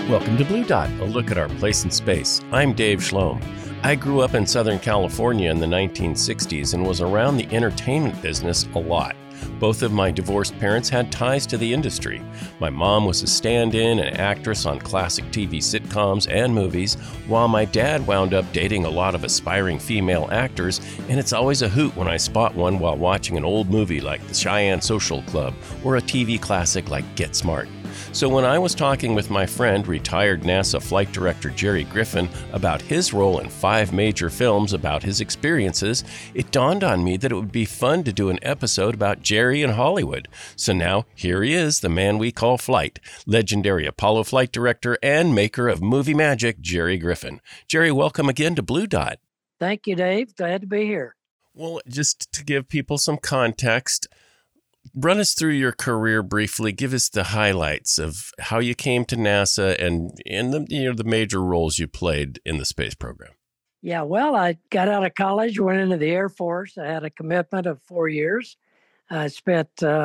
Welcome to Blue Dot, a look at our place in space. I'm Dave Schlom. I grew up in Southern California in the 1960s and was around the entertainment business a lot. Both of my divorced parents had ties to the industry. My mom was a stand-in and actress on classic TV sitcoms and movies, while my dad wound up dating a lot of aspiring female actors, and it's always a hoot when I spot one while watching an old movie like The Cheyenne Social Club or a TV classic like Get Smart. So when I was talking with my friend, retired NASA flight director Jerry Griffin, about his role in 5 major films about his experiences, it dawned on me that it would be fun to do an episode about Jerry in Hollywood. So now, here he is, the man we call Flight, legendary Apollo flight director and maker of movie magic, Jerry Griffin. Jerry, welcome again to Blue Dot. Thank you, Dave. Glad to be here. Well, just to give people some context, run us through your career briefly. Give us the highlights of how you came to NASA and the major roles you played in the space program. Yeah, well, I got out of college, went into the Air Force. I had a commitment of 4 years. I spent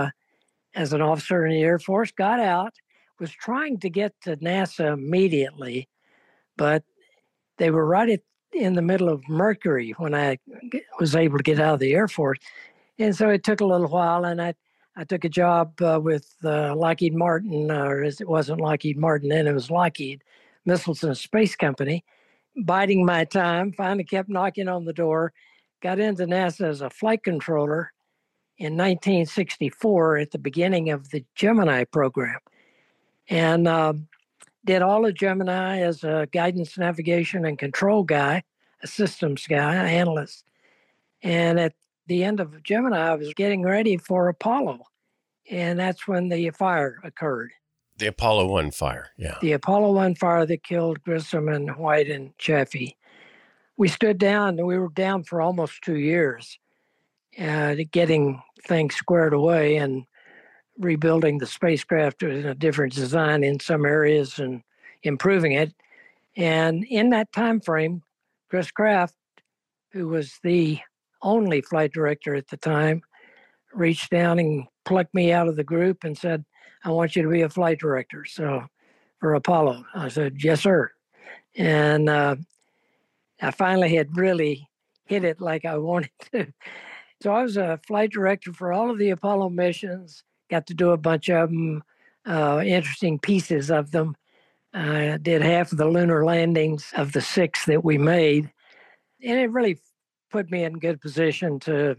as an officer in the Air Force, got out, was trying to get to NASA immediately, but they were right in the middle of Mercury when I was able to get out of the Air Force. And so it took a little while, and I took a job with Lockheed Martin, or it wasn't Lockheed Martin then, it was Lockheed Missiles and Space Company, biding my time, finally kept knocking on the door, got into NASA as a flight controller in 1964 at the beginning of the Gemini program, and did all of Gemini as a guidance, navigation, and control guy, a systems guy, an analyst. And at the end of Gemini, I was getting ready for Apollo, and that's when the fire occurred. The Apollo 1 fire, yeah. The Apollo 1 fire that killed Grissom and White and Chaffee. We stood down, and we were down for almost 2 years, getting things squared away and rebuilding the spacecraft with a different design in some areas and improving it. And in that time frame, Chris Kraft, who was the only flight director at the time, reached down and plucked me out of the group and said, I want you to be a flight director. So for Apollo, I said, yes, sir. And I finally had really hit it like I wanted to. So I was a flight director for all of the Apollo missions, got to do a bunch of them, interesting pieces of them. I did half of the lunar landings of the 6 that we made. And it really put me in good position to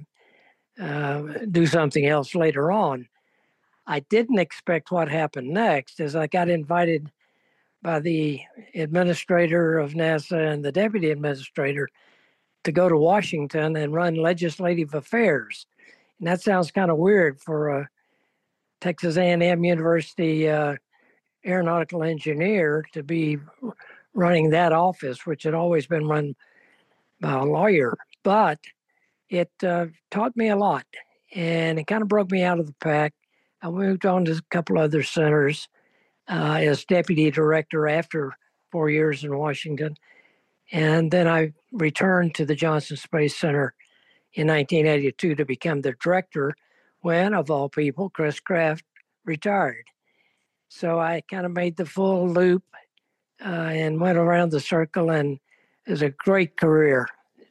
do something else later on. I didn't expect what happened next, as I got invited by the administrator of NASA and the deputy administrator to go to Washington and run legislative affairs. And that sounds kind of weird for a Texas A&M University aeronautical engineer to be running that office, which had always been run by a lawyer. But it taught me a lot, and it kind of broke me out of the pack. I moved on to a couple other centers as deputy director after 4 years in Washington. And then I returned to the Johnson Space Center in 1982 to become the director when, of all people, Chris Kraft retired. So I kind of made the full loop and went around the circle, and it was a great career.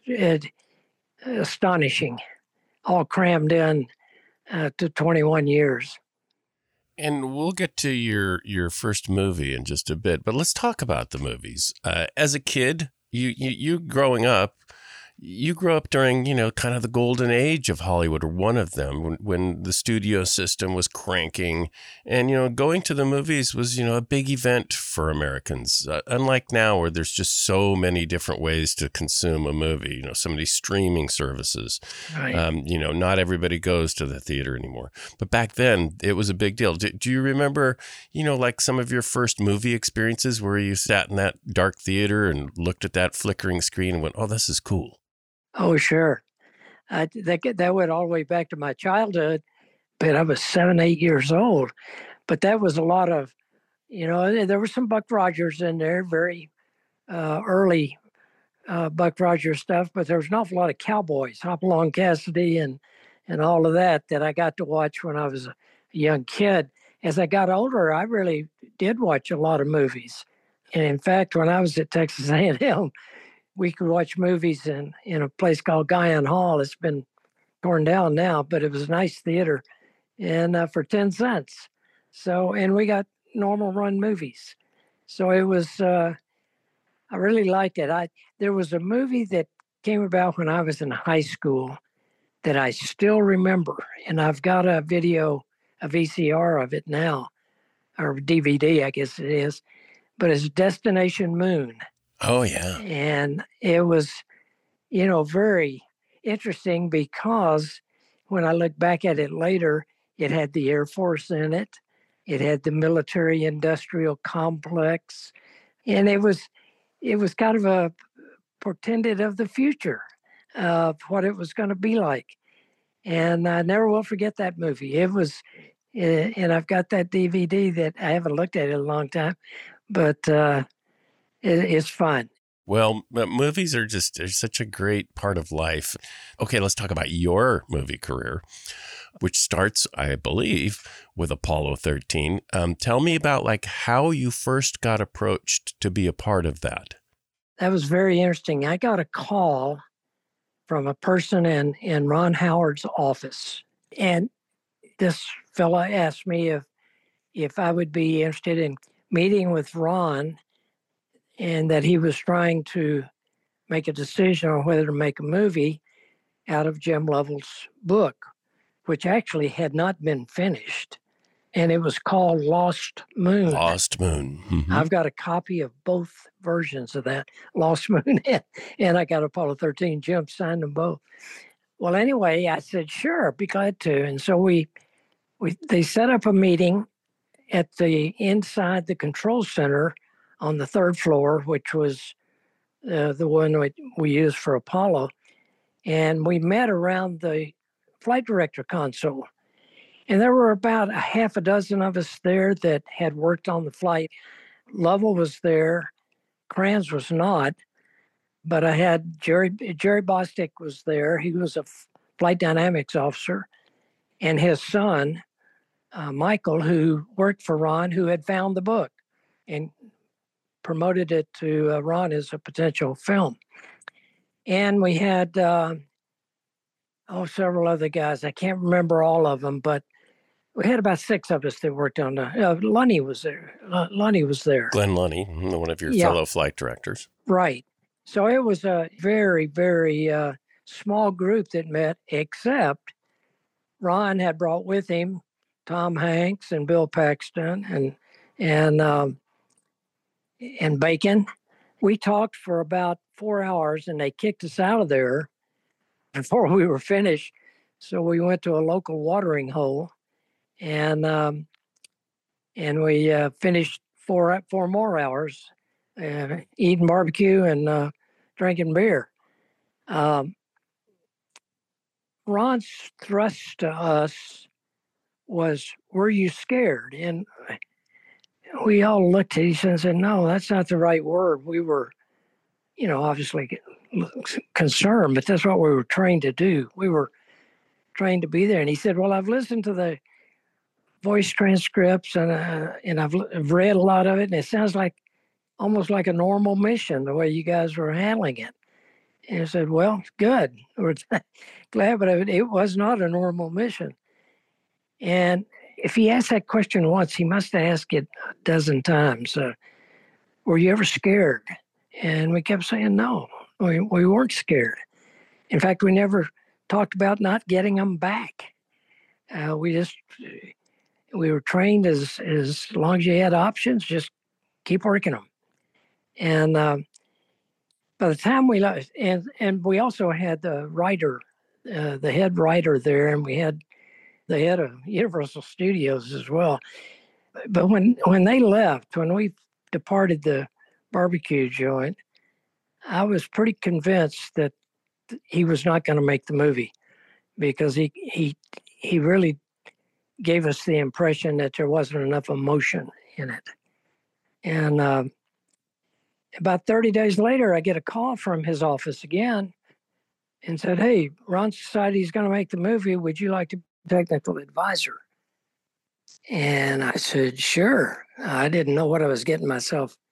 Astonishing, all crammed in to 21 years. And we'll get to your first movie in just a bit, but let's talk about the movies. As a kid, you growing up, you grew up during, kind of the golden age of Hollywood, or one of them, when the studio system was cranking. And, going to the movies was, a big event for Americans. Unlike now, where there's just so many different ways to consume a movie, so many streaming services. Right. Not everybody goes to the theater anymore. But back then, it was a big deal. Do you remember, like some of your first movie experiences where you sat in that dark theater and looked at that flickering screen and went, oh, this is cool? Oh, sure. That went all the way back to my childhood, but I was 7, 8 years old. But that was a lot of, there was some Buck Rogers in there, very early Buck Rogers stuff, but there was an awful lot of cowboys, Hopalong Cassidy and all of that I got to watch when I was a young kid. As I got older, I really did watch a lot of movies. And in fact, when I was at Texas A&M, we could watch movies in a place called Guyon Hall. It's been torn down now, but it was a nice theater, and for 10 cents. So, and we got normal run movies. So it was, I really liked it. There was a movie that came about when I was in high school that I still remember, and I've got a video, a VCR of it now, or DVD, I guess it is, but it's Destination Moon. Oh, yeah. And it was, very interesting because when I look back at it later, it had the Air Force in it. It had the military industrial complex. And it was kind of a portended of the future of what it was going to be like. And I never will forget that movie. It was, and I've got that DVD that I haven't looked at in a long time, but it's fun. Well, movies are such a great part of life. Okay, let's talk about your movie career, which starts, I believe, with Apollo 13. Tell me about how you first got approached to be a part of that. That was very interesting. I got a call from a person in Ron Howard's office, and this fella asked me if I would be interested in meeting with Ron, and that he was trying to make a decision on whether to make a movie out of Jim Lovell's book, which actually had not been finished. And it was called Lost Moon. Lost Moon. Mm-hmm. I've got a copy of both versions of that, Lost Moon, and I got Apollo 13. Jim signed them both. Well, anyway, I said, sure, be glad to. And so they set up a meeting at inside the control center on the third floor, which was the one we used for Apollo. And we met around the flight director console. And there were about a half a dozen of us there that had worked on the flight. Lovell was there. Kranz was not. But I had Jerry Bostick was there. He was a flight dynamics officer. And his son, Michael, who worked for Ron, who had found the book and promoted it to Ron as a potential film. And we had several other guys. I can't remember all of them, but we had about 6 of us that worked on Lunny was there. Lunny was there. Glenn Lunny, one of your fellow flight directors. Right. So it was a very, very small group that met, except Ron had brought with him Tom Hanks and Bill Paxton and Bacon. We talked for about 4 hours, and they kicked us out of there before we were finished. So we went to a local watering hole, and we finished 4 more hours eating barbecue and drinking beer. Ron's thrust to us was, were you scared? And we all looked at each other and said, no, that's not the right word. We were, obviously concerned, but that's what we were trained to do. We were trained to be there. And he said, well, I've listened to the voice transcripts and I've read a lot of it, and it sounds almost like a normal mission, the way you guys were handling it. And I said, well, good. We're glad, but it was not a normal mission. And if he asked that question once, he must have asked it a dozen times. Were you ever scared? And we kept saying, no, we weren't scared. In fact, we never talked about not getting them back. We were trained as long as you had options, just keep working them. And by the time we left, and we also had the writer, the head writer there, and we had the head of Universal Studios as well. But when they left, when we departed the barbecue joint, I was pretty convinced that he was not going to make the movie, because he really gave us the impression that there wasn't enough emotion in it. And about 30 days later, I get a call from his office again and said, hey, Ron decided he's going to make the movie. Would you like to be technical advisor? And I said, sure. I didn't know what I was getting myself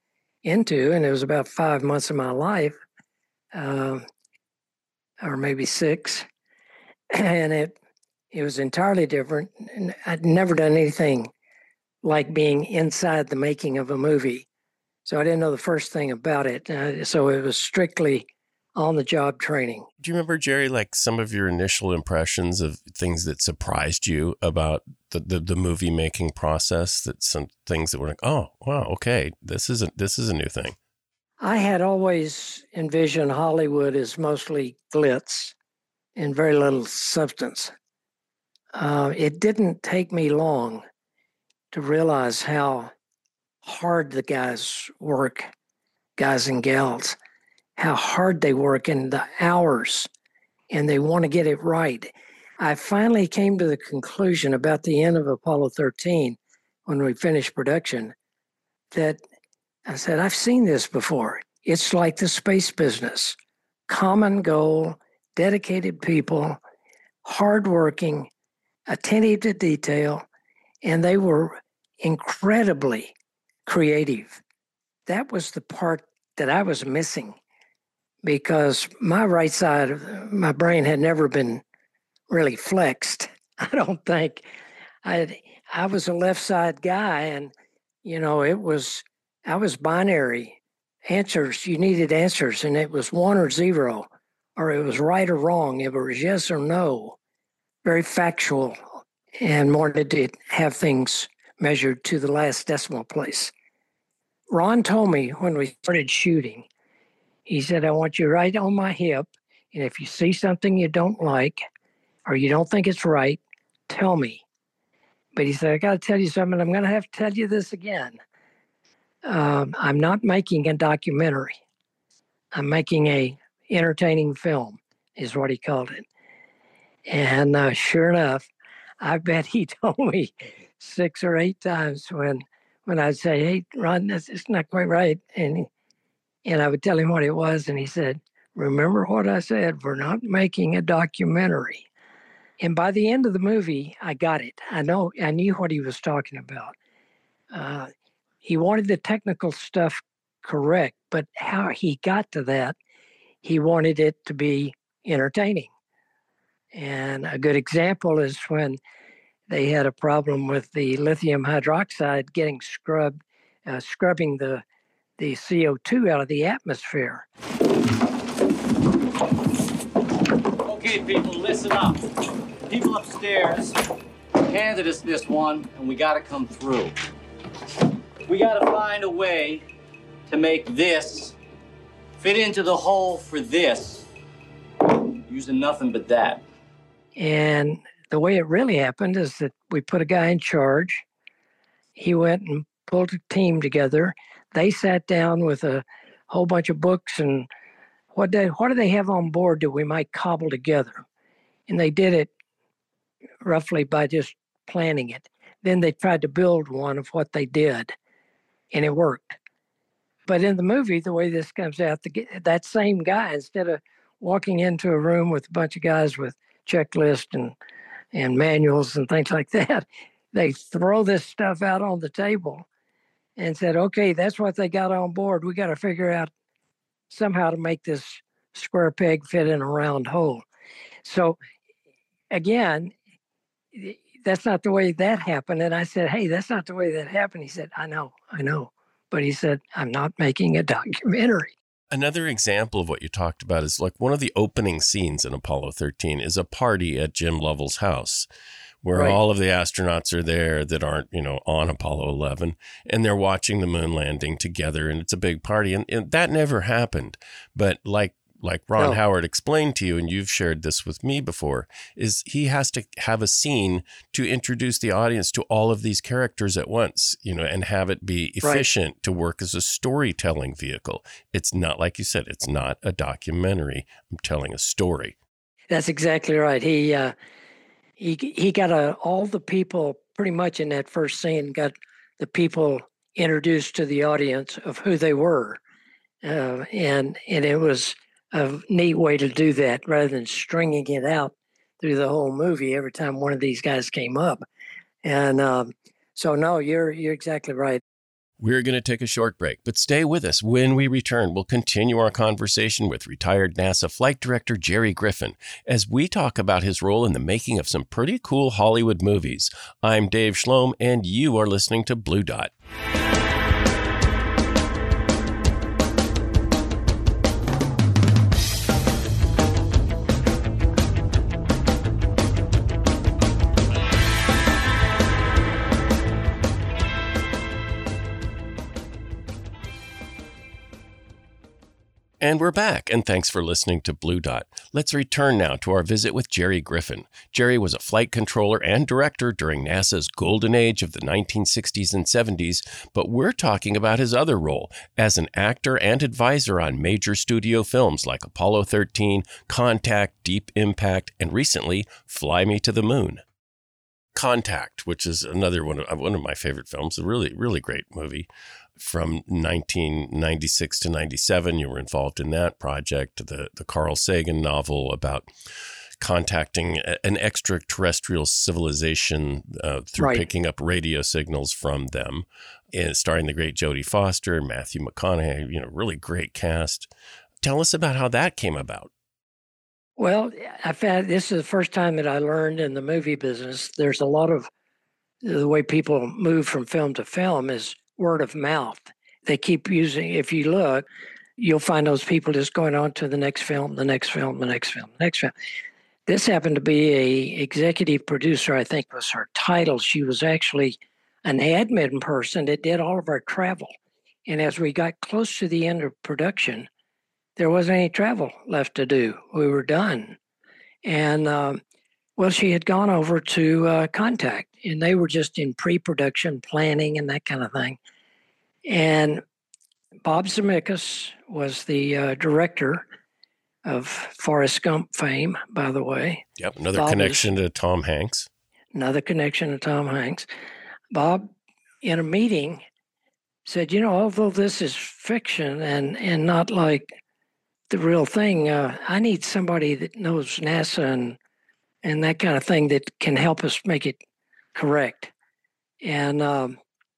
into, and it was about 5 months of my life, uh, or maybe 6, and it was entirely different. And I'd never done anything like being inside the making of a movie, so I didn't know the first thing about it. So it was strictly on the job training. Do you remember, Jerry, like some of your initial impressions of things that surprised you about the movie making process? That some things that were like, oh, wow, okay, this is a new thing. I had always envisioned Hollywood as mostly glitz and very little substance. It didn't take me long to realize how hard the guys work, guys and gals, how hard they work in the hours, and they want to get it right. I finally came to the conclusion about the end of Apollo 13, when we finished production, that I said, I've seen this before. It's like the space business. Common goal, dedicated people, hardworking, attentive to detail, and they were incredibly creative. That was the part that I was missing, because my right side of my brain had never been really flexed. I don't think. I was a left side guy, and I was binary answers. You needed answers, and it was 1 or 0, or it was right or wrong. It was yes or no. Very factual, and wanted to have things measured to the last decimal place. Ron told me when we started shooting, he said, I want you right on my hip, and if you see something you don't like or you don't think it's right, tell me. But he said, I got to tell you something. I'm going to have to tell you this again. I'm not making a documentary. I'm making a entertaining film, is what he called it. And sure enough, I bet he told me 6 or 8 times when I'd say, hey, Ron, it's not quite right. And I would tell him what it was. And he said, remember what I said? We're not making a documentary. And by the end of the movie, I got it. I knew what he was talking about. He wanted the technical stuff correct, but how he got to that, he wanted it to be entertaining. And a good example is when they had a problem with the lithium hydroxide getting scrubbing the CO2 out of the atmosphere. Okay, people, listen up. People upstairs handed us this one, and we got to come through. We got to find a way to make this fit into the hole for this, using nothing but that. And the way it really happened is that we put a guy in charge. He went and pulled a team together. They sat down with a whole bunch of books and what do they have on board that we might cobble together? And they did it roughly by just planning it. Then they tried to build one of what they did, and it worked. But in the movie, the way this comes out, that same guy, instead of walking into a room with a bunch of guys with checklists and manuals and things like that, they throw this stuff out on the table and said, okay, that's what they got on board. We got to figure out somehow to make this square peg fit in a round hole. So again, that's not the way that happened. And I said, hey, that's not the way that happened. He said, I know. But he said, I'm not making a documentary. Another example of what you talked about is like one of the opening scenes in Apollo 13 is a party at Jim Lovell's house where Right. all of the astronauts are there that aren't, on Apollo 11, and they're watching the moon landing together, and it's a big party. And that never happened. But like Ron Howard explained to you, and you've shared this with me before, is he has to have a scene to introduce the audience to all of these characters at once, and have it be efficient to work as a storytelling vehicle. It's not, like you said, it's not a documentary. I'm telling a story. That's exactly right. He got all the people pretty much in that first scene, got the people introduced to the audience of who they were. And it was a neat way to do that rather than stringing it out through the whole movie every time one of these guys came up. And so, no, you're exactly right. We're going to take a short break, but stay with us. When we return, we'll continue our conversation with retired NASA flight director Jerry Griffin as we talk about his role in the making of some pretty cool Hollywood movies. I'm Dave Schlom, and you are listening to Blue Dot. And we're back, and thanks for listening to Blue Dot. Let's return now to our visit with Jerry Griffin. Jerry was a flight controller and director during NASA's golden age of the 1960s and 70s, but we're talking about his other role as an actor and advisor on major studio films like Apollo 13, Contact, Deep Impact, and recently, Fly Me to the Moon. Contact, which is another one of my favorite films, a really, really great movie. From 1996 to 97, you were involved in that project, the Carl Sagan novel about contacting an extraterrestrial civilization through picking up radio signals from them, and starring the great Jodie Foster and Matthew McConaughey, really great cast. Tell us about how that came about. Well, this is the first time that I learned in the movie business, there's a lot of the way people move from film to film is word of mouth. They keep using, if you look, you'll find those people just going on to the next film, the next film, the next film, the next film. This happened to be a executive producer, I think was her title. She was actually an admin person that did all of our travel. And as we got close to the end of production, there wasn't any travel left to do. We were done. And she had gone over to Contact, and they were just in pre-production planning and that kind of thing. And Bob Zemeckis was the director of Forrest Gump fame, by the way. Yep, another connection to Tom Hanks. Another connection to Tom Hanks. Bob, in a meeting, said, although this is fiction and not like the real thing, I need somebody that knows NASA and that kind of thing that can help us make it correct. And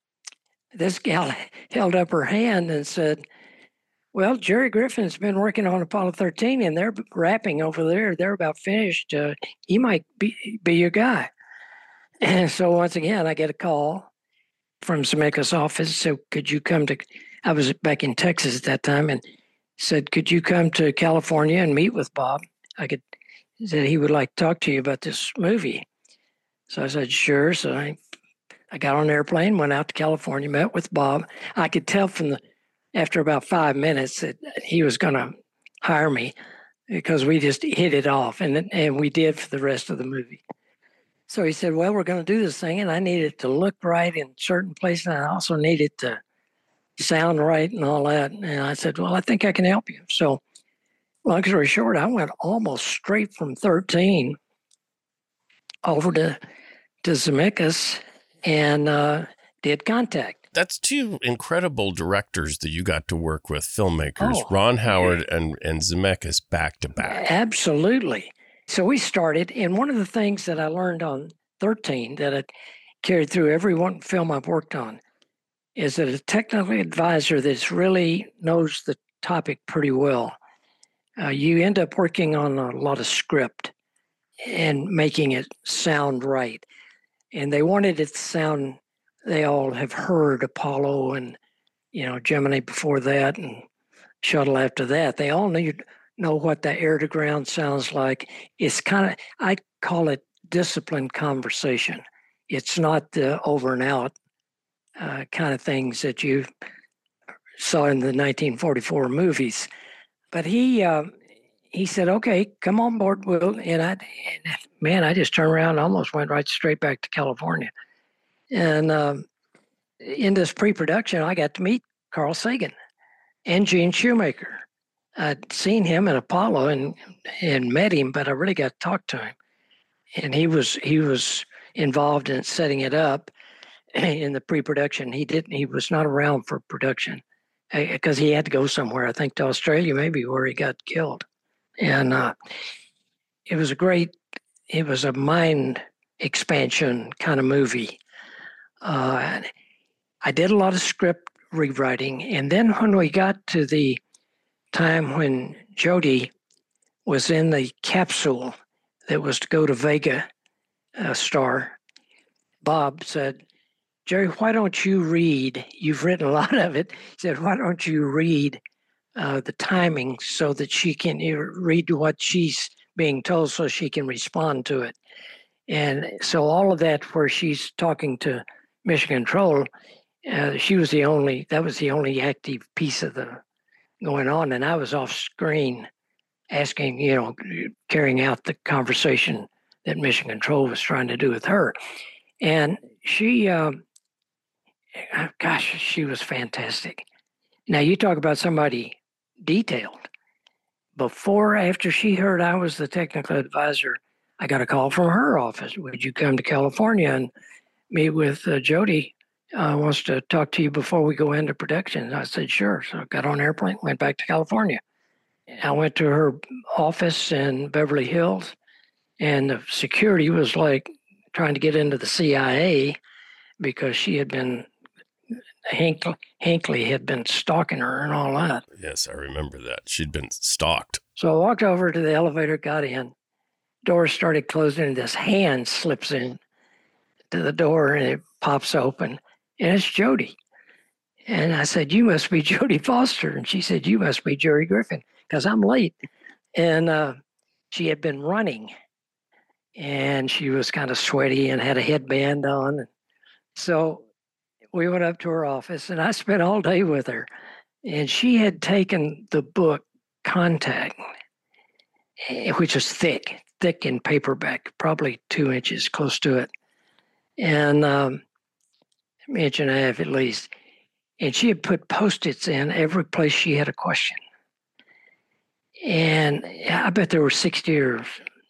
this gal held up her hand and said, well, Jerry Griffin's been working on Apollo 13 and they're wrapping over there. They're about finished. He might be your guy. And so once again, I get a call from Zemeckis' office. So could you come to, I was back in Texas at that time, and said, could you come to California and meet with Bob? He said he would like to talk to you about this movie. So I said, sure. So I got on an airplane, went out to California, met with Bob. I could tell after about 5 minutes that he was going to hire me because we just hit it off, and we did for the rest of the movie. So he said, well, we're going to do this thing, and I need it to look right in certain places, and I also need it to sound right and all that. And I said, well, I think I can help you. So long story short, I went almost straight from 13 over to Zemeckis and did Contact. That's two incredible directors that you got to work with, filmmakers, Ron Howard and Zemeckis back to back. Absolutely. So we started, and one of the things that I learned on 13 that I carried through every one film I've worked on is that a technical advisor that really knows the topic pretty well, you end up working on a lot of script and making it sound right. And they wanted it to sound, they all have heard Apollo and, Gemini before that and Shuttle after that. They all know what the air to ground sounds like. It's kind of, I call it disciplined conversation. It's not the over and out kind of things that you saw in the 1944 movies. But he said, okay, come on board, Will. And I just turned around and almost went right straight back to California. And in this pre-production, I got to meet Carl Sagan and Gene Shoemaker. I'd seen him at Apollo and met him, but I really got to talk to him. And he was involved in setting it up in the pre-production. He was not around for production because he had to go somewhere, I think to Australia, maybe, where he got killed. And it was a mind expansion kind of movie. I did a lot of script rewriting. And then when we got to the time when Jody was in the capsule that was to go to Vega Star, Bob said, Jerry, why don't you read? You've written a lot of it. He said, why don't you read the timing so that she can read what she's being told so she can respond to it. And so all of that where she's talking to Mission Control, that was the only active piece of the going on. And I was off screen asking, carrying out the conversation that Mission Control was trying to do with her. And she, she was fantastic. Now you talk about somebody detailed. After she heard I was the technical advisor, I got a call from her office. Would you come to California and meet with Jody? Wants to talk to you before we go into production. I said, sure. So I got on an airplane, went back to California. I went to her office in Beverly Hills, and the security was like trying to get into the CIA because she had been, Hinckley had been stalking her and all that. Yes, I remember that. She'd been stalked. So I walked over to the elevator, got in. Doors started closing, and this hand slips in to the door, and it pops open, and it's Jody. And I said, you must be Jody Foster. And she said, you must be Jerry Griffin, because I'm late. And she had been running, and she was kind of sweaty and had a headband on. So we went up to her office, and I spent all day with her. And she had taken the book Contact, which is thick in paperback, probably 2 inches, close to it, and an inch and a half at least. And she had put Post-its in every place she had a question. And I bet there were 60 or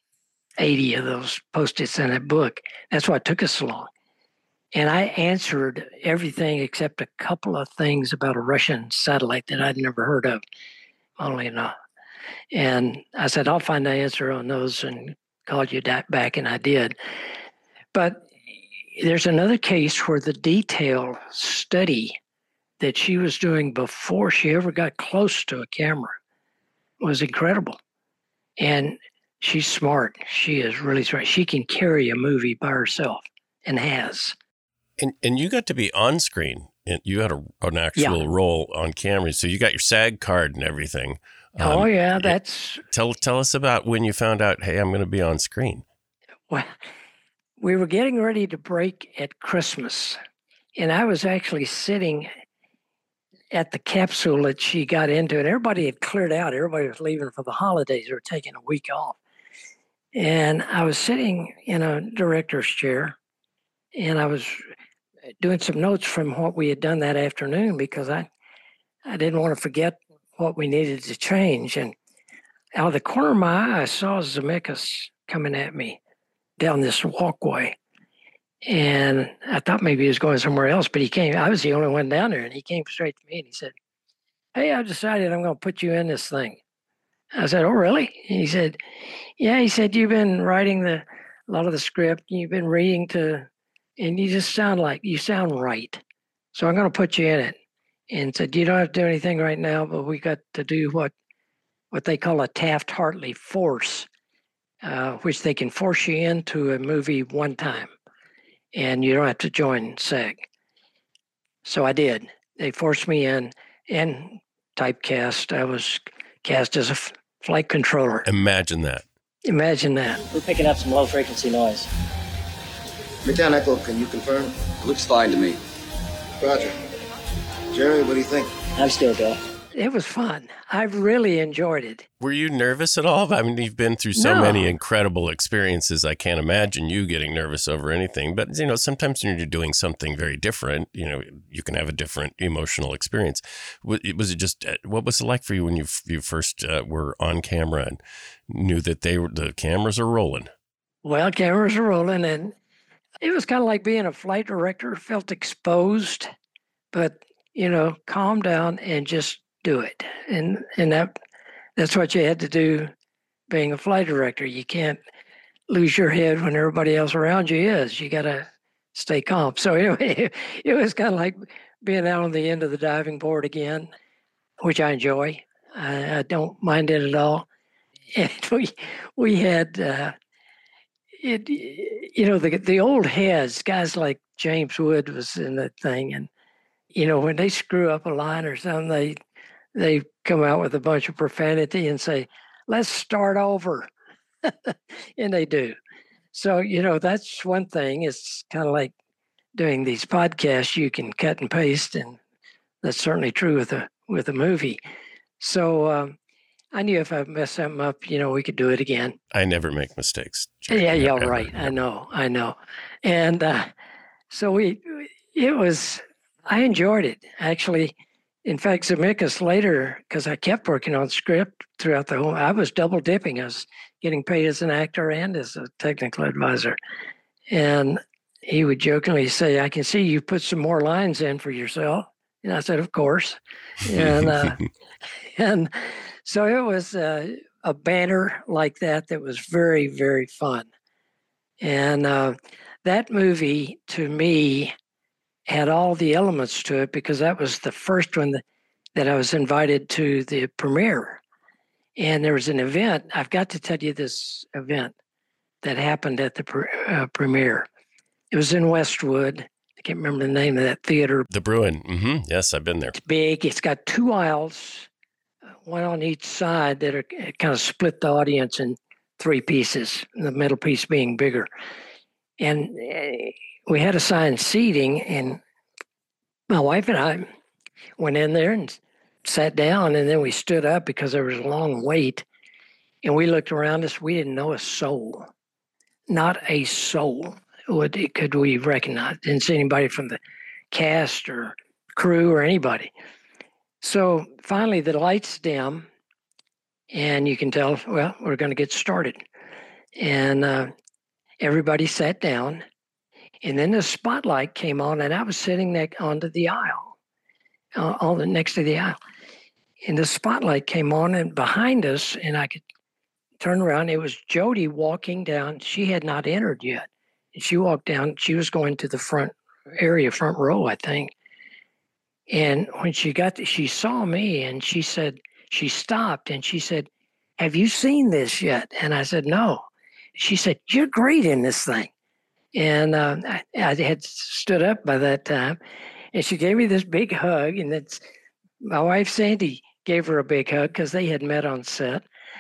80 of those Post-its in that book. That's why it took us so long. And I answered everything except a couple of things about a Russian satellite that I'd never heard of, only enough. And I said, I'll find the answer on those and call you back, and I did. But there's another case where the detail study that she was doing before she ever got close to a camera was incredible. And she's smart. She is really smart. She can carry a movie by herself and has. And you got to be on screen. And you had an actual role on camera. So you got your SAG card and everything. That's... Tell us about when you found out, hey, I'm going to be on screen. Well, we were getting ready to break at Christmas. And I was actually sitting at the capsule that she got into, and everybody had cleared out. Everybody was leaving for the holidays or taking a week off. And I was sitting in a director's chair, and I was doing some notes from what we had done that afternoon because I didn't want to forget what we needed to change. And out of the corner of my eye, I saw Zemeckis coming at me down this walkway. And I thought maybe he was going somewhere else, but he came. I was the only one down there, and he came straight to me and he said, hey, I decided I'm going to put you in this thing. I said, oh, really? And he said, yeah. He said, you've been writing a lot of the script, and you've been reading and you just sound right. So I'm going to put you in it. And said, you don't have to do anything right now, but we got to do what they call a Taft-Hartley force, which they can force you into a movie one time, and you don't have to join SAG. So I did. They forced me in and typecast. I was cast as a flight controller. Imagine that. We're picking up some low frequency noise. Midtown Echo, can you confirm? It looks fine to me. Roger. Jerry, what do you think? I'm still good. It was fun. I really enjoyed it. Were you nervous at all? I mean, you've been through so many incredible experiences. I can't imagine you getting nervous over anything. But, sometimes when you're doing something very different, you can have a different emotional experience. Was it just, what was it like for you when you first were on camera and knew that the cameras are rolling? Well, cameras are rolling, and it was kind of like being a flight director. Felt exposed, but, calm down and just do it. And that's what you had to do being a flight director. You can't lose your head when everybody else around you is. You got to stay calm. So anyway, it was kind of like being out on the end of the diving board again, which I enjoy. I don't mind it at all. And we had it, the old heads, guys like James Wood was in that thing, and when they screw up a line or something, they come out with a bunch of profanity and say, "Let's start over," and they do. So that's one thing. It's kind of like doing these podcasts. You can cut and paste, and that's certainly true with a movie. So I knew if I messed something up, we could do it again. I never make mistakes. Jake. Yeah, right. Never. I know. And so I enjoyed it, actually. In fact, Zemeckis later, because I kept working on script throughout the whole, I was double dipping. I was getting paid as an actor and as a technical advisor. And he would jokingly say, "I can see you put some more lines in for yourself." And I said, "Of course." And and so it was a banner like that was very, very fun. And that movie, to me, had all the elements to it because that was the first one that I was invited to the premiere. And there was an event. I've got to tell you this event that happened at the premiere. It was in Westwood. I can't remember the name of that theater. The Bruin. Mm-hmm. Yes, I've been there. It's big. It's got 2 aisles, one on each side that are kind of split the audience in 3 pieces, the middle piece being bigger. And we had assigned seating, and my wife and I went in there and sat down, and then we stood up because there was a long wait, and we looked around us. We didn't know a soul, not a soul could we recognize. Didn't see anybody from the cast or crew or anybody. So finally the lights dim, and you can tell, well, we're going to get started. And everybody sat down, and then the spotlight came on, and I was sitting onto the aisle, next to the aisle. And the spotlight came on, and behind us, and I could turn around. It was Jody walking down. She had not entered yet. And she walked down. She was going to the front row, I think. And when she saw me, and she stopped, and she said, "Have you seen this yet?" And I said, "No." She said, "You're great in this thing." And I had stood up by that time, and she gave me this big hug. And my wife, Sandy, gave her a big hug because they had met on set.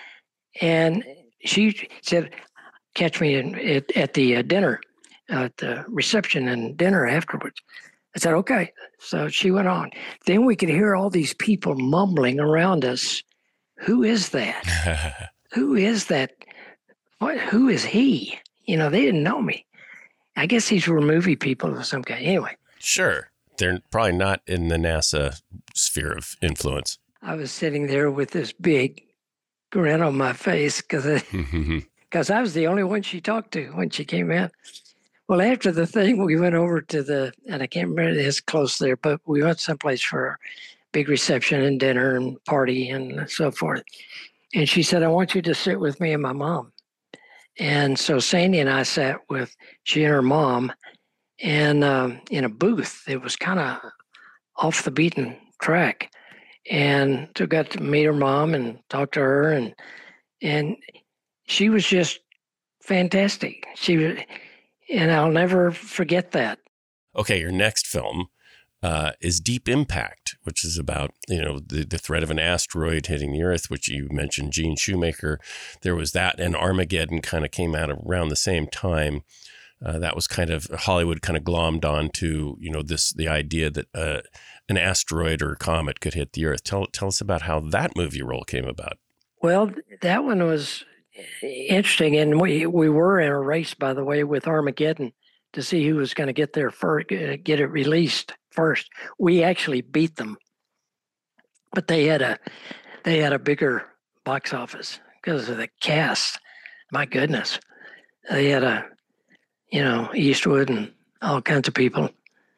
And she said, "Catch me at the dinner, at the reception and dinner afterwards." I said, "Okay." So she went on. Then we could hear all these people mumbling around us. "Who is that? Who is that? Who is he?" They didn't know me. I guess these were movie people of some kind. Anyway. Sure. They're probably not in the NASA sphere of influence. I was sitting there with this big grin on my face because I was the only one she talked to when she came in. Well, after the thing, we went over to and I can't remember, it's close there, but we went someplace for a big reception and dinner and party and so forth. And she said, "I want you to sit with me and my mom." And so Sandy and I sat with she and her mom, and in a booth. It was kind of off the beaten track. And so got to meet her mom and talk to her, and she was just fantastic. And I'll never forget that. Okay, your next film is Deep Impact, which is about, the threat of an asteroid hitting the Earth, which you mentioned Gene Shoemaker. There was that, and Armageddon kind of came out around the same time. That was kind of, Hollywood kind of glommed onto, the idea that an asteroid or comet could hit the Earth. Tell us about how that movie role came about. Well, that one was interesting, and we were in a race, by the way, with Armageddon to see who was going to get there first, get it released first. We actually beat them, but they had a bigger box office because of the cast. My goodness, they had Eastwood and all kinds of people.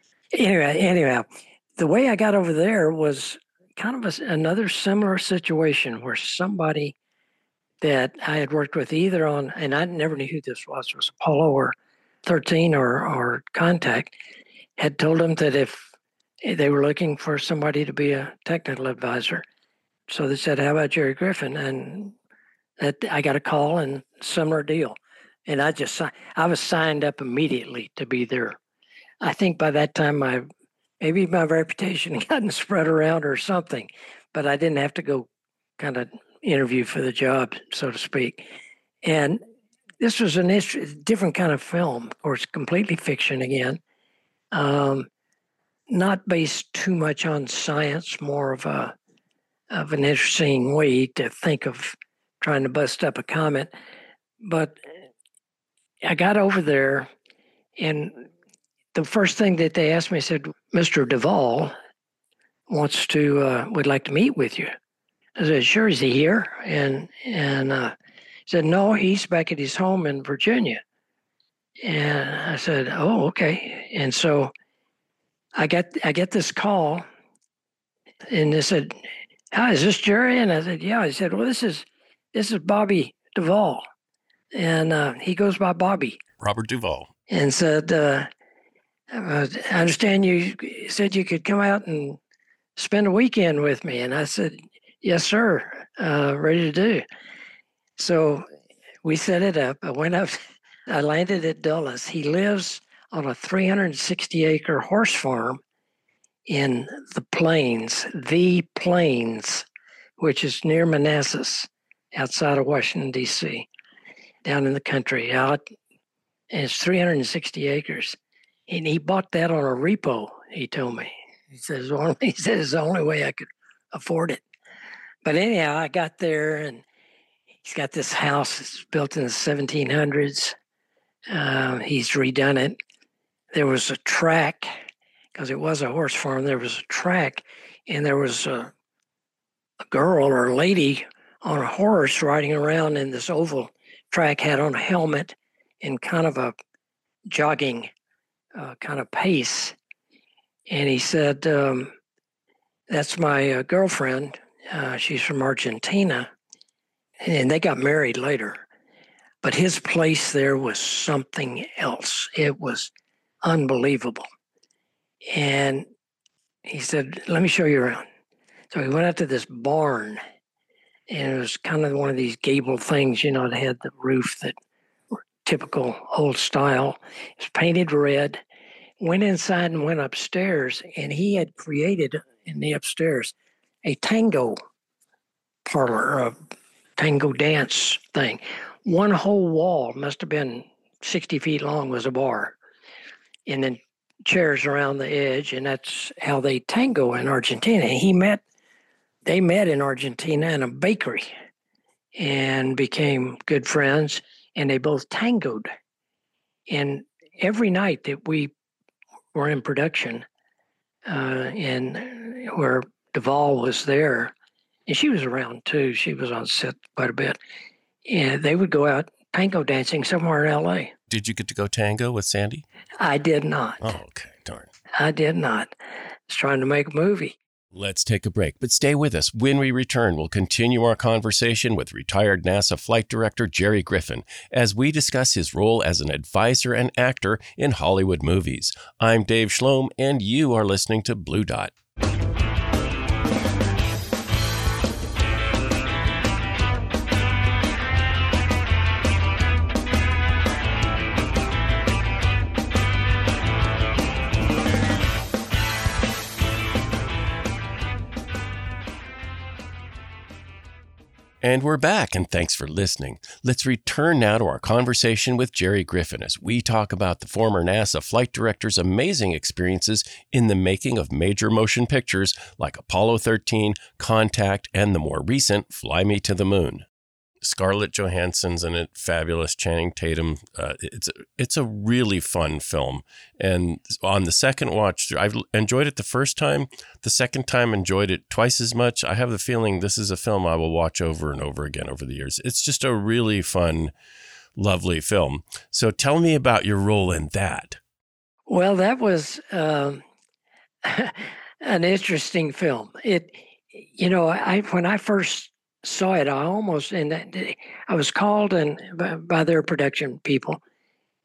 Anyway, the way I got over there was kind of another similar situation where somebody that I had worked with either on, and I never knew who this was Apollo or 13 or Contact had told them that if they were looking for somebody to be a technical advisor, so they said, "How about Jerry Griffin?" And that I got a call and similar deal, and I was signed up immediately to be there. I think by that time maybe my reputation had gotten spread around or something, but I didn't have to go kind of interview for the job, so to speak. And this was a different kind of film, of course, completely fiction again. Not based too much on science, more of an interesting way to think of trying to bust up a comet. But I got over there, and the first thing that they asked me said, "Mr. Duvall would like to meet with you." I said, "Sure, is he here?" And said, "No, he's back at his home in Virginia." And I said, "Oh, okay." And so I get this call, and they said, "Hi, is this Jerry?" And I said, "Yeah." I said, "Well, this is Bobby Duvall," and he goes by Bobby. Robert Duvall. And said, "I understand you said you could come out and spend a weekend with me." And I said, "Yes, sir. Ready to do." So we set it up. I went up. I landed at Dulles. He lives on a 360-acre horse farm in the Plains, which is near Manassas, outside of Washington, D.C., down in the country. And it's 360 acres. And he bought that on a repo, he told me. He said it's the only way I could afford it. But anyhow, I got there, and he's got this house that's built in the 1700s. He's redone it. There was a track, because it was a horse farm. There was a track, and there was a girl or a lady on a horse riding around in this oval track, had on a helmet and kind of a jogging kind of pace. And he said, "That's my girlfriend. She's from Argentina." And they got married later. But his place there was something else. It was unbelievable. And he said, "Let me show you around." So we went out to this barn, and it was kind of one of these gable things, that had the roof that were typical old style. It was painted red. Went inside and went upstairs, and he had created in the upstairs a tango parlor, a tango dance thing. One whole wall, must have been 60 feet long, was a bar. And then chairs around the edge, and that's how they tango in Argentina. They met in Argentina in a bakery and became good friends, and they both tangoed. And every night that we were in production, and where Duvall was there, and she was around too, she was on set quite a bit, and they would go out tango dancing somewhere in L.A. Did you get to go tango with Sandy? I did not. Oh, okay. Darn. I did not. I was trying to make a movie. Let's take a break, but stay with us. When we return, we'll continue our conversation with retired NASA flight director Jerry Griffin as we discuss his role as an advisor and actor in Hollywood movies. I'm Dave Schlom, and you are listening to Blue Dot. And we're back, and thanks for listening. Let's return now to our conversation with Jerry Griffin as we talk about the former NASA flight director's amazing experiences in the making of major motion pictures like Apollo 13, Contact, and the more recent Fly Me to the Moon. Scarlett Johansson's in it, fabulous. Channing Tatum. It's a really fun film. And on the second watch, I've enjoyed it the first time. The second time, enjoyed it twice as much. I have the feeling this is a film I will watch over and over again over the years. It's just a really fun, lovely film. So tell me about your role in that. Well, that was an interesting film. When I first saw it, I was called by their production people,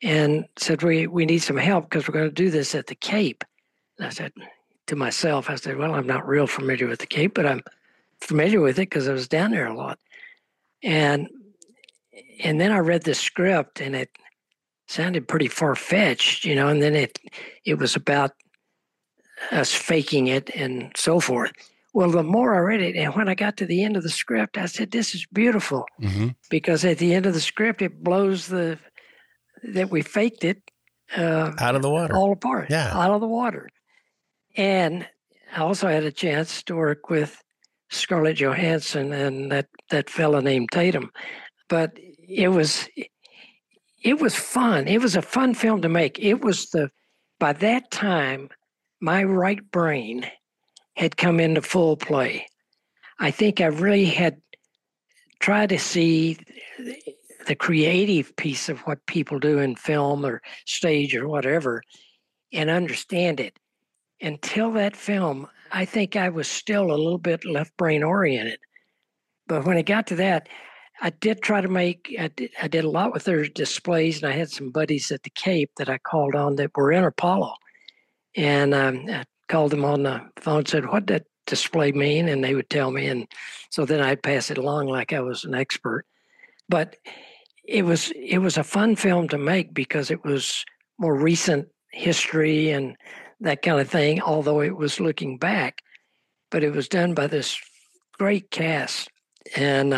and said, we need some help because we're going to do this at the Cape. And I said to myself, well, I'm not real familiar with the Cape, but I'm familiar with it because I was down there a lot. And then I read the script, and it sounded pretty far-fetched, and then it was about us faking it and so forth. Well, the more I read it, and when I got to the end of the script, I said, this is beautiful. Mm-hmm. Because at the end of the script, it blows that we faked it out of the water, all apart, out of the water. And I also had a chance to work with Scarlett Johansson and that fella named Tatum. But it was fun. It was a fun film to make. By that time, my right brain had come into full play. I think I really had tried to see the creative piece of what people do in film or stage or whatever and understand it. Until that film, I think I was still a little bit left brain oriented. But when it got to that, I did try to I did a lot with their displays, and I had some buddies at the Cape that I called on that were in Apollo. And I called them on the phone and said, what did that display mean? And they would tell me. And so then I'd pass it along like I was an expert. But it was a fun film to make because it was more recent history and that kind of thing, although it was looking back. But it was done by this great cast. And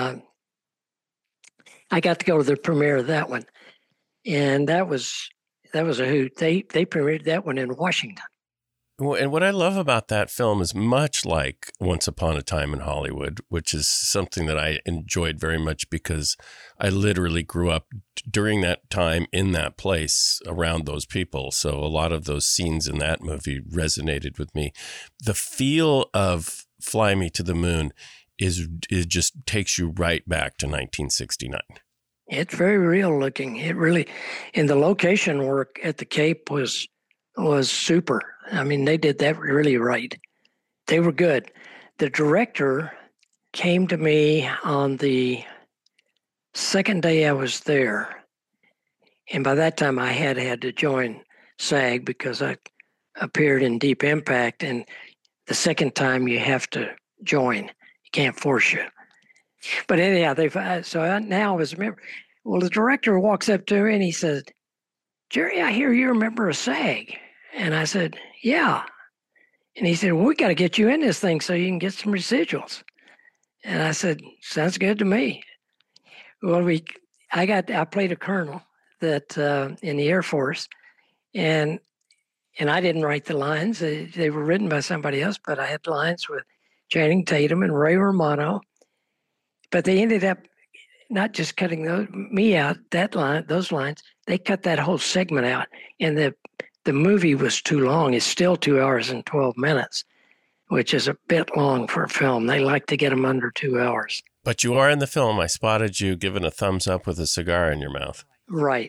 I got to go to the premiere of that one. And that was a hoot. They premiered that one in Washington. Well, and what I love about that film is much like Once Upon a Time in Hollywood, which is something that I enjoyed very much because I literally grew up during that time in that place around those people. So a lot of those scenes in that movie resonated with me. The feel of Fly Me to the Moon it just takes you right back to 1969. It's very real looking. It really, and the location work at the Cape was super. I mean, they did that really right. They were good. The director came to me on the second day I was there. And by that time I had to join SAG because I appeared in Deep Impact. And the second time you have to join. You can't force you. But anyhow, now I was a member. Well, the director walks up to me and he said, Jerry, I hear you're a member of SAG. And I said, yeah. And he said, well, we got to get you in this thing so you can get some residuals. And I said, sounds good to me. Well, I played a colonel that in the Air Force, and I didn't write the lines. They were written by somebody else, but I had lines with Channing Tatum and Ray Romano. But they ended up not just cutting me out, those lines. They cut that whole segment out, and the movie was too long. It's still 2 hours and 12 minutes, which is a bit long for a film. They like to get them under 2 hours. But you are in the film. I spotted you giving a thumbs up with a cigar in your mouth. Right.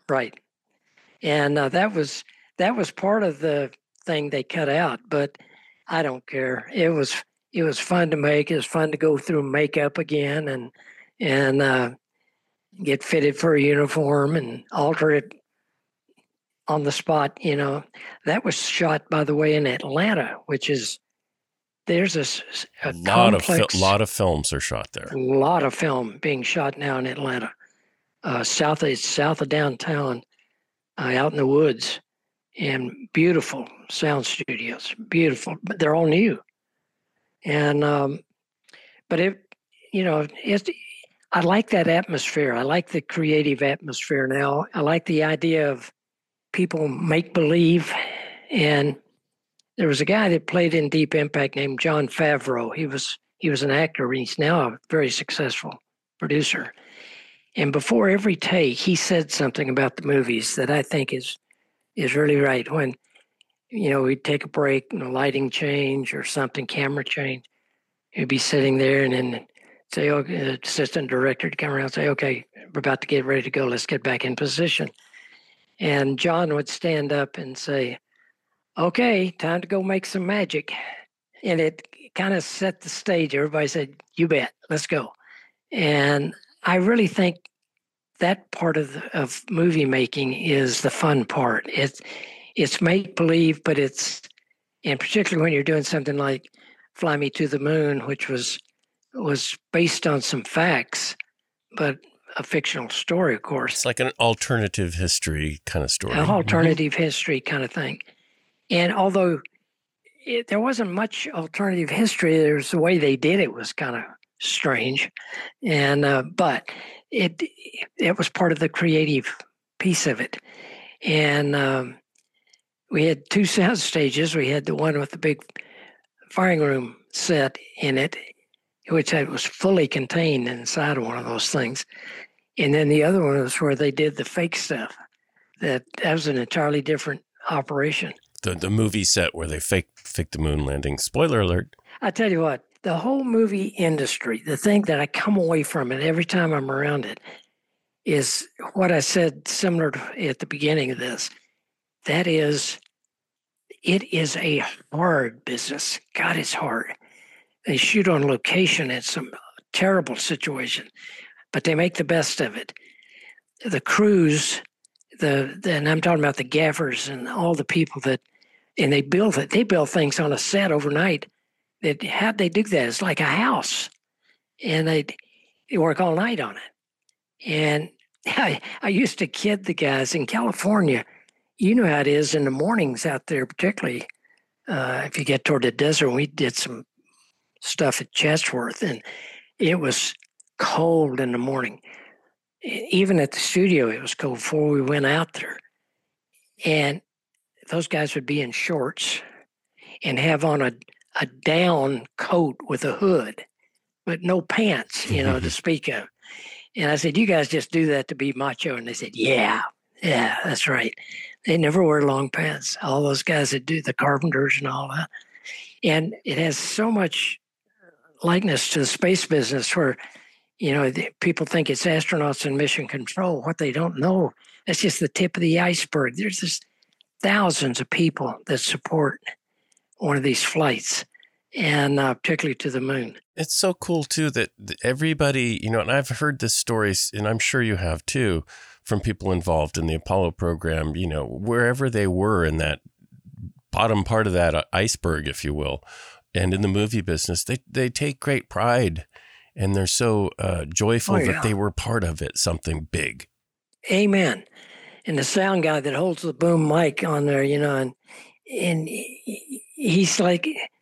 And that was part of the thing they cut out, but I don't care. It was fun to make. It was fun to go through makeup again and get fitted for a uniform and alter it on the spot. That was shot, by the way, in Atlanta, which is there's a lot of films are shot there. A lot of film being shot now in Atlanta, south of downtown, out in the woods, and beautiful sound studios, beautiful. But they're all new, and but I like that atmosphere. I like the creative atmosphere now. I like the idea of people make believe. And there was a guy that played in Deep Impact named Jon Favreau. He was an actor. He's now a very successful producer. And before every take, he said something about the movies that I think is really right. When we'd take a break, lighting change or something, camera change, he'd be sitting there and then say, okay, the assistant director would come around and say, okay, we're about to get ready to go. Let's get back in position. And John would stand up and say, okay, time to go make some magic. And it kind of set the stage. Everybody said, you bet, let's go. And I really think that part of movie making is the fun part. It's make believe, but and particularly when you're doing something like Fly Me to the Moon, which was based on some facts, but a fictional story, of course. It's like an alternative history kind of story. An alternative history kind of thing. And although there wasn't much alternative history, there's the way they did it was kind of strange. And but it was part of the creative piece of it. And we had two sound stages. We had the one with the big firing room set in it, which was fully contained inside of one of those things. And then the other one was where they did the fake stuff. That was an entirely different operation. The movie set where they faked the moon landing. Spoiler alert. I tell you what, the whole movie industry, the thing that I come away from it every time I'm around it is what I said similar to at the beginning of this. That is, it is a hard business. God, it's hard. They shoot on location in some terrible situation, but they make the best of it. The crews, and I'm talking about the gaffers and all the people and they build it. They build things on a set overnight. How'd they do that? It's like a house, and they work all night on it. And I used to kid the guys in California. You know how it is in the mornings out there, particularly if you get toward the desert. We did some stuff at Chatsworth, and it was cold in the morning. Even at the studio, it was cold before we went out there. And those guys would be in shorts and have on a down coat with a hood, but no pants, to speak of. And I said, you guys just do that to be macho? And they said, yeah, that's right. They never wear long pants. All those guys that do the carpenters and all that. And it has so much likeness to the space business where, people think it's astronauts and mission control. What they don't know, that's just the tip of the iceberg. There's just thousands of people that support one of these flights, and particularly to the moon. It's so cool, too, that everybody, and I've heard this story, and I'm sure you have, too, from people involved in the Apollo program, wherever they were in that bottom part of that iceberg, if you will, and in the movie business, they take great pride, and they're so joyful that they were part of it, something big. Amen. And the sound guy that holds the boom mic on there, and he's like,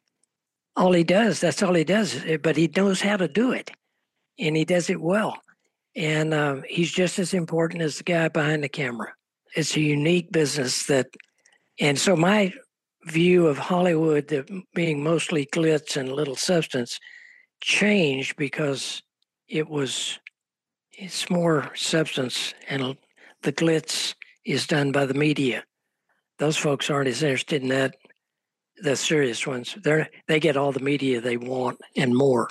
that's all he does, but he knows how to do it, and he does it well. And he's just as important as the guy behind the camera. It's a unique business and so my view of Hollywood being mostly glitz and little substance changed because it's more substance, and the glitz is done by the media. Those folks aren't as interested in that. The serious ones, they get all the media they want and more.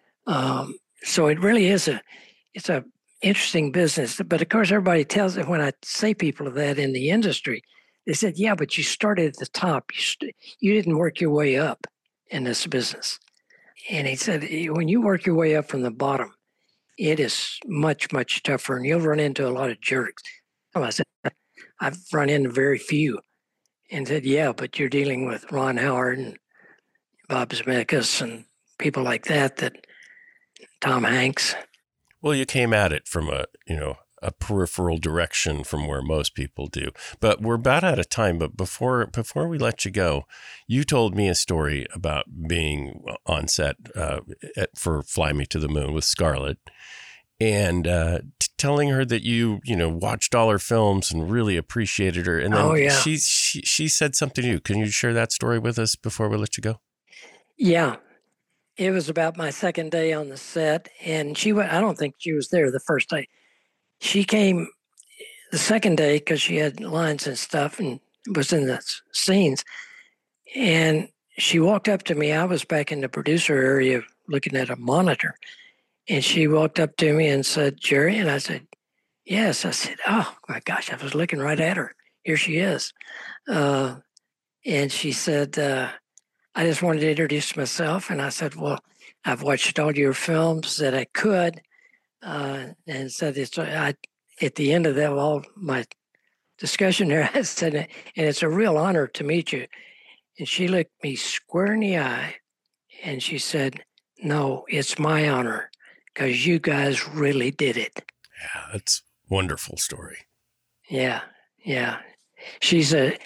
So it really is it's a interesting business. But of course, everybody tells it when I say people of that in the industry, they said, "Yeah, but you started at the top. You didn't work your way up in this business." And he said, when you work your way up from the bottom, it is much, much tougher, and you'll run into a lot of jerks. Oh, I said, I've run into very few. And said, yeah, but you're dealing with Ron Howard and Bob Zemeckis and people like that Tom Hanks. Well, you came at it from a peripheral direction from where most people do. But we're about out of time. But before we let you go, you told me a story about being on set for Fly Me to the Moon with Scarlett, and telling her that you watched all her films and really appreciated her. And then she said something to you. Can you share that story with us before we let you go? Yeah. It was about my second day on the set, and I don't think she was there the first day. She came the second day because she had lines and stuff and was in the scenes. And she walked up to me. I was back in the producer area looking at a monitor. And she walked up to me and said, "Jerry?" And I said, "Yes." I said, "Oh, my gosh, I was looking right at her. Here she is." And she said, "I just wanted to introduce myself." And I said, "Well, I've watched all your films that I could." And said, at the end of that, all my discussion there, I said, and it's a real honor to meet you. And she looked me square in the eye and she said, no, it's my honor because you guys really did it. Yeah, that's a wonderful story. Yeah. She's a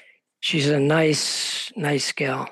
nice gal.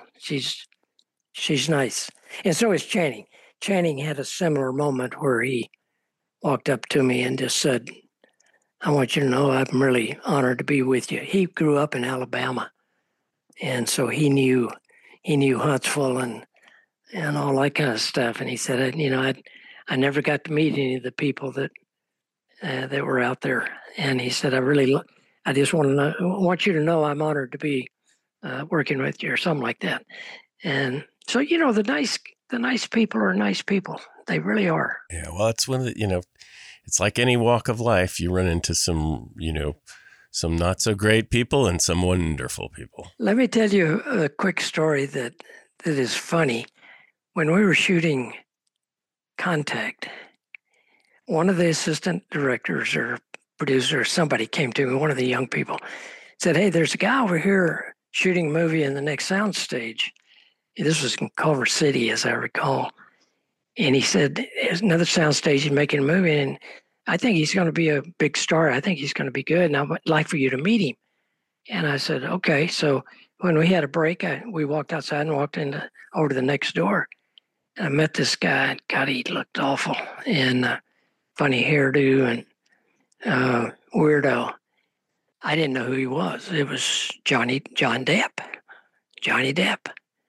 She's nice. And so is Channing. Channing had a similar moment where he walked up to me and just said, I want you to know I'm really honored to be with you. He grew up in Alabama. And so he knew Huntsville and all that kind of stuff. And he said, I never got to meet any of the people that were out there. And he said, I just want you to know I'm honored to be working with you or something like that. And so, the nice people are nice people. They really are. Yeah. Well, it's one of the, it's like any walk of life. You run into some, some not so great people and some wonderful people. Let me tell you a quick story that is funny. When we were shooting Contact, one of the assistant directors or producers, somebody came to me, one of the young people, said, hey, there's a guy over here shooting a movie in the next soundstage. This was in Culver City, as I recall. And he said, there's another soundstage he's making a movie, and I think he's going to be a big star. I think he's going to be good, and I'd like for you to meet him. And I said, okay. So when we had a break, we walked outside and walked over to the next door. And I met this guy. God, he looked awful, and funny hairdo and weirdo. I didn't know who he was. It was John Depp. Johnny Depp.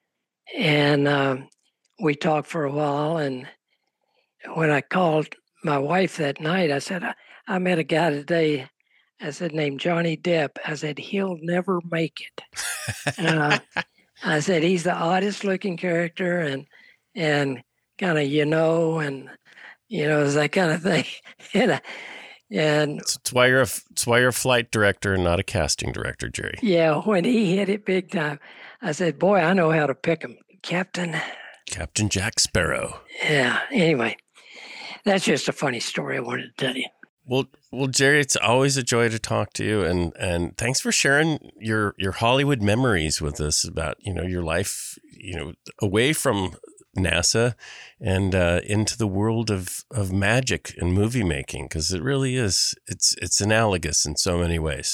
And we talked for a while. And when I called my wife that night, I said, I met a guy today, I said, named Johnny Depp. I said, he'll never make it. I said, he's the oddest looking character and kind of, and, it's that kind of thing. And it's why you're a flight director and not a casting director, Jerry. Yeah, when he hit it big time, I said, boy, I know how to pick him. Captain Jack Sparrow. Yeah, anyway, that's just a funny story I wanted to tell you. Well, Jerry, it's always a joy to talk to you, and thanks for sharing your Hollywood memories with us about, your life, away from NASA and into the world of magic and movie making, because it really is, it's analogous in so many ways.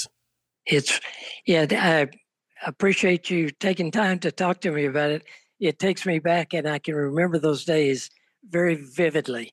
I appreciate you taking time to talk to me about it. It takes me back, and I can remember those days very vividly.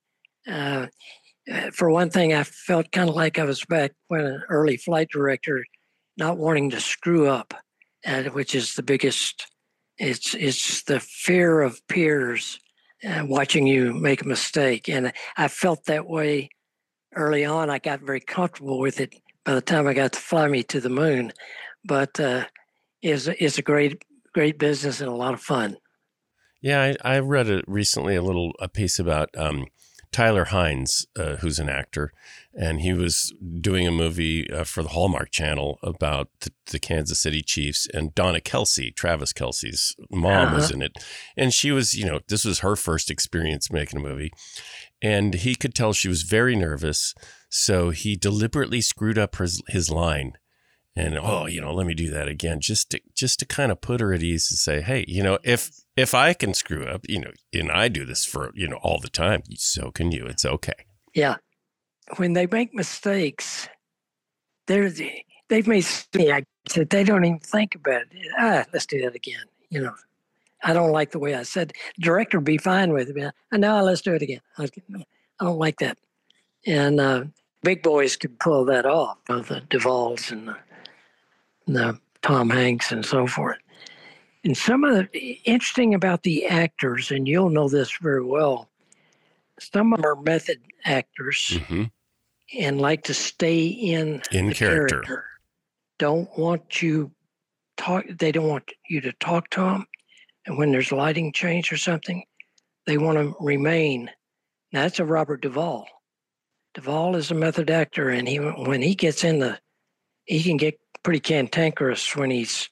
For one thing, I felt kind of like I was back when an early flight director, not wanting to screw up, which is the biggest. It's the fear of peers watching you make a mistake, and I felt that way early on. I got very comfortable with it by the time I got to fly me to the moon, but it's a great business and a lot of fun. Yeah, I read recently a piece about Tyler Hines, who's an actor, and he was doing a movie for the Hallmark Channel about the Kansas City Chiefs, and Donna Kelce, Travis Kelce's mom, was in it. And she was, this was her first experience making a movie, and he could tell she was very nervous. So he deliberately screwed up his line. And, let me do that again, just to kind of put her at ease to say, hey, if I can screw up, and I do this for, all the time, so can you. It's okay. Yeah. When they make mistakes, they've made me, I said, they don't even think about it. Let's do that again. I don't like the way I said, director would be fine with it. No, let's do it again. I don't like that. And big boys can pull that off, the Duvals and the Tom Hanks and so forth. And some of the interesting about the actors, and you'll know this very well, some of them are method actors and like to stay in the character. Don't want you they don't want you to talk to them. And when there's lighting change or something, they want to remain. Now, that's a Robert Duvall. Duvall is a method actor, and when he gets he can get pretty cantankerous when he's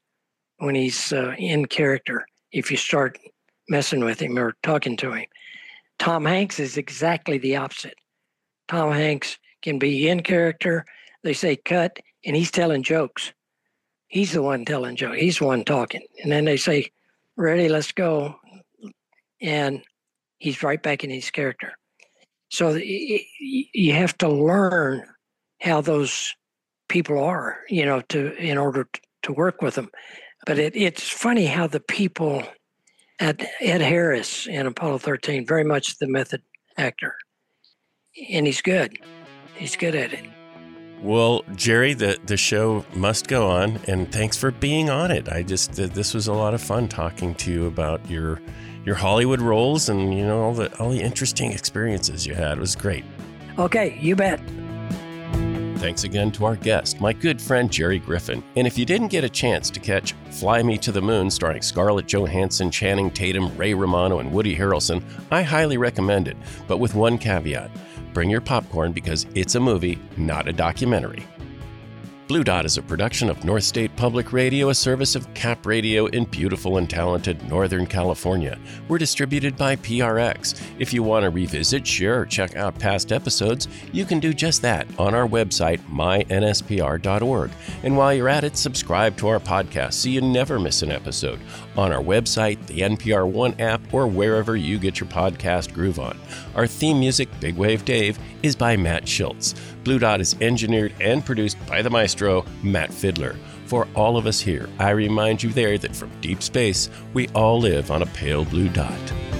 in character if you start messing with him or talking to him. Tom Hanks is exactly the opposite. Tom Hanks can be in character, they say cut, and he's telling jokes. He's the one telling jokes. He's the one talking. And then they say, ready, let's go. And he's right back in his character. So you have to learn how those people are, in order to work with them. But it's funny how the people at Ed Harris in Apollo 13, very much the method actor. And he's good. He's good at it. Well, Jerry, the show must go on, and thanks for being on it. This was a lot of fun talking to you about your Hollywood roles and all the interesting experiences you had. It was great. Okay, you bet. Thanks again to our guest, my good friend Jerry Griffin. And if you didn't get a chance to catch Fly Me to the Moon, starring Scarlett Johansson, Channing Tatum, Ray Romano, and Woody Harrelson, I highly recommend it, but with one caveat. Bring your popcorn because it's a movie, not a documentary. Blue Dot is a production of North State Public Radio, a service of Cap Radio in beautiful and talented Northern California. We're distributed by PRX. If you want to revisit, share, or check out past episodes, you can do just that on our website, mynspr.org. And while you're at it, subscribe to our podcast so you never miss an episode on our website, the NPR One app, or wherever you get your podcast groove on. Our theme music, Big Wave Dave, is by Matt Schultz. Blue Dot is engineered and produced by the maestro, Matt Fiddler. For all of us here, I remind you there that from deep space, we all live on a pale blue dot.